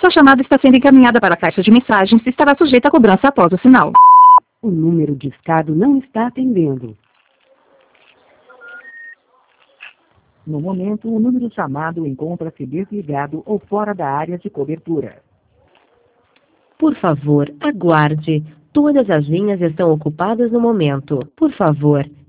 Sua chamada está sendo encaminhada para a caixa de mensagens e estará sujeita a cobrança após o sinal. O número discado não está atendendo. No momento, o número chamado encontra-se desligado ou fora da área de cobertura. Por favor, aguarde. Todas as linhas estão ocupadas no momento. Por favor,